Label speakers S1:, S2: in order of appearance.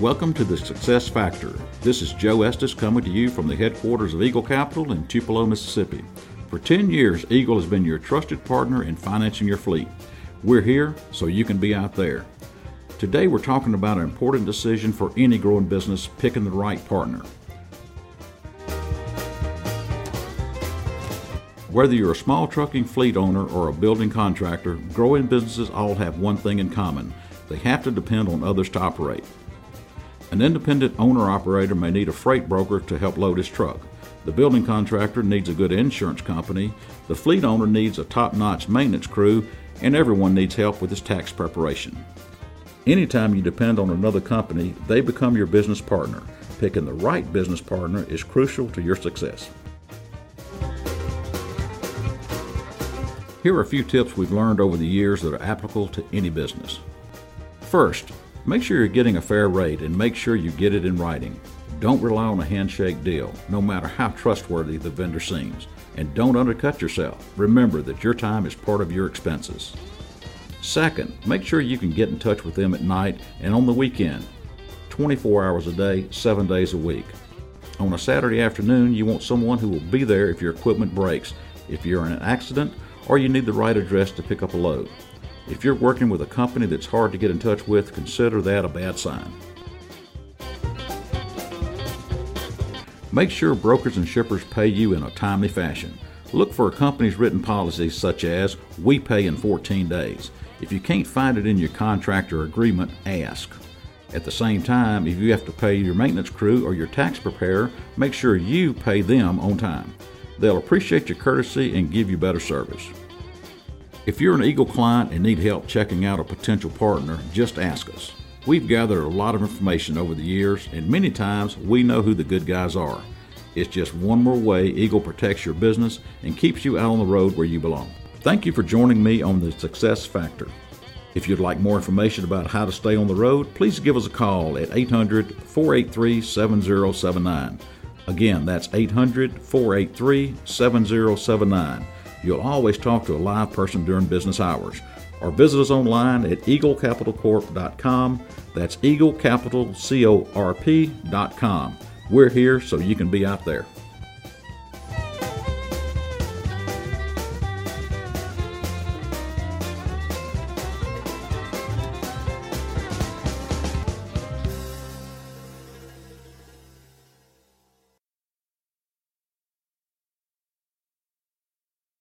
S1: Welcome to the Success Factor. This is Joe Estes coming to you from the headquarters of Eagle Capital in Tupelo, Mississippi. For 10 years, Eagle has been your trusted partner in financing your fleet. We're here so you can be out there. Today we're talking about an important decision for any growing business, picking the right partner. Whether you're a small trucking fleet owner or a building contractor, growing businesses all have one thing in common. They have to depend on others to operate. An independent owner-operator may need a freight broker to help load his truck. The building contractor needs a good insurance company. The fleet owner needs a top-notch maintenance crew, and everyone needs help with his tax preparation. Anytime you depend on another company, they become your business partner. Picking the right business partner is crucial to your success. Here are a few tips we've learned over the years that are applicable to any business. First, make sure you're getting a fair rate and make sure you get it in writing. Don't rely on a handshake deal, no matter how trustworthy the vendor seems. And don't undercut yourself. Remember that your time is part of your expenses. Second, make sure you can get in touch with them at night and on the weekend, 24 hours a day, 7 days a week. On a Saturday afternoon, you want someone who will be there if your equipment breaks, if you're in an accident, or you need the right address to pick up a load. If you're working with a company that's hard to get in touch with, consider that a bad sign. Make sure brokers and shippers pay you in a timely fashion. Look for a company's written policies such as, "We pay in 14 days." If you can't find it in your contract or agreement, ask. At the same time, if you have to pay your maintenance crew or your tax preparer, make sure you pay them on time. They'll appreciate your courtesy and give you better service. If you're an Eagle client and need help checking out a potential partner, just ask us. We've gathered a lot of information over the years, and many times we know who the good guys are. It's just one more way Eagle protects your business and keeps you out on the road where you belong. Thank you for joining me on the Success Factor. If you'd like more information about how to stay on the road, please give us a call at 800-483-7079. Again, that's 800-483-7079. You'll always talk to a live person during business hours. Or visit us online at eaglecapitalcorp.com. That's eaglecapitalcorp.com. We're here so you can be out there.